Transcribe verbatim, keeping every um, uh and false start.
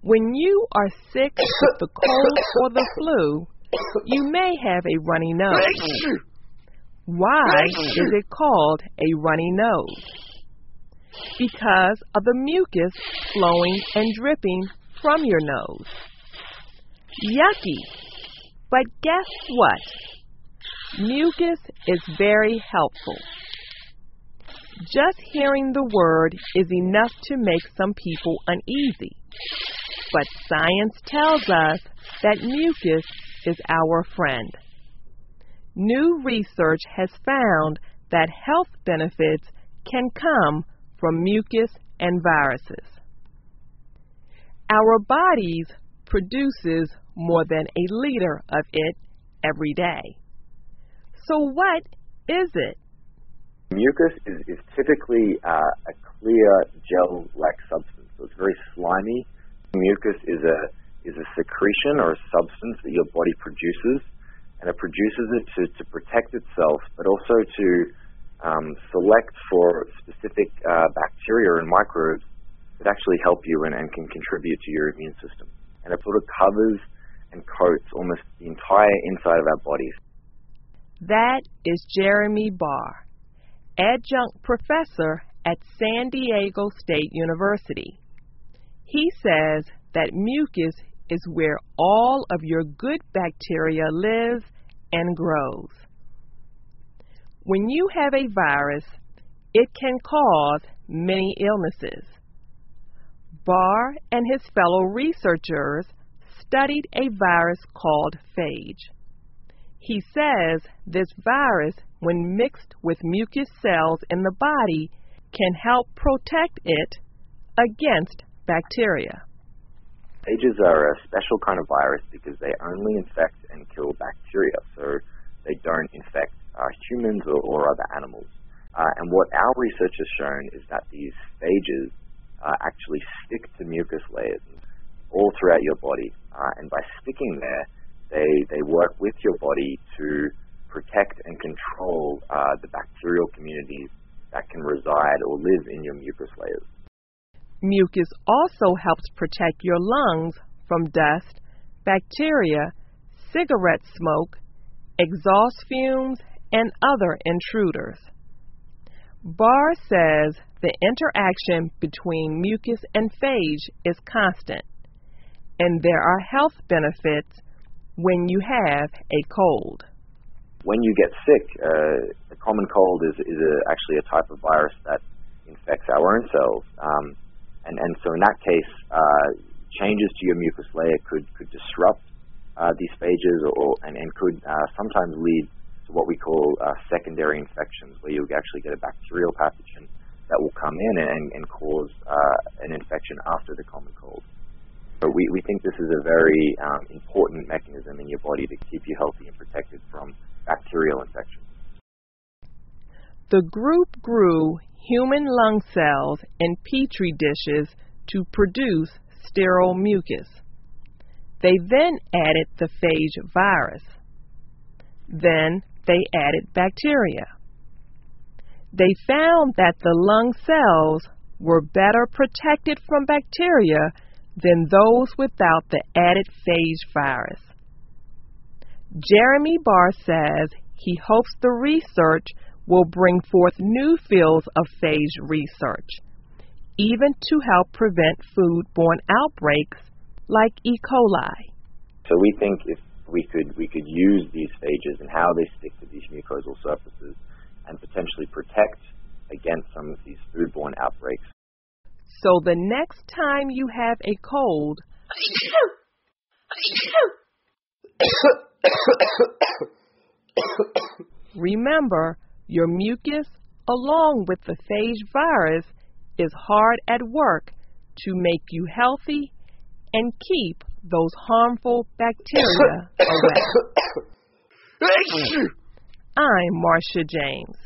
When you are sick with the cold or the flu, you may have a runny nose. Why is it called a runny nose? Because of the mucus flowing and dripping from your nose. Yucky! But guess what? Mucus is very helpful. Just hearing the word is enough to make some people uneasy. But science tells us that mucus is our friend. New research has found that health benefits can come from mucus and viruses. Our bodies produces more than a liter of it every day. So what is it? Mucus is, is typically uh, a clear gel-like substance, so it's very slimy. Mucus is a is a secretion or a substance that your body produces, and it produces it to, to protect itself, but also to um, select for specific uh, bacteria and microbes that actually help you and, and can contribute to your immune system. And it sort of covers and coats almost the entire inside of our bodies. That is Jeremy Barr, adjunct professor at San Diego State University. He says that mucus is where all of your good bacteria lives and grows. When you have a virus, it can cause many illnesses. Barr and his fellow researchers studied a virus called phage. He says this virus, when mixed with mucus cells in the body, can help protect it against bacteria. Phages are a special kind of virus because they only infect and kill bacteria, so they don't infect uh, humans or, or other animals. Uh, and what our research has shown is that these phages uh, actually stick to mucus layers all throughout your body, uh, and by sticking there, they, they work with your body to protect and control uh, the bacterial communities that can reside or live in your mucus layers. Mucus also helps protect your lungs from dust, bacteria, cigarette smoke, exhaust fumes, and other intruders. Barr says the interaction between mucus and phage is constant, and there are health benefits when you have a cold. When you get sick, uh, the common cold is, is a, actually a type of virus that infects our own cells. Um, And, and so in that case, uh, changes to your mucus layer could, could disrupt uh, these phages or, and, and could uh, sometimes lead to what we call uh, secondary infections, where you'll actually get a bacterial pathogen that will come in and, and cause uh, an infection after the common cold. So we, we think this is a very um, important mechanism in your body to keep you healthy and protected from bacterial infections. The group grew human lung cells in petri dishes to produce sterile mucus. They then added the phage virus. Then they added bacteria. They found that the lung cells were better protected from bacteria than those without the added phage virus. Jeremy Barr says he hopes the research will bring forth new fields of phage research, even to help prevent foodborne outbreaks like E. coli. So we think if we could we could use these phages and how they stick to these mucosal surfaces and potentially protect against some of these foodborne outbreaks. So the next time you have a cold, remember, your mucus, along with the phage virus, is hard at work to make you healthy and keep those harmful bacteria away. I'm Marcia James.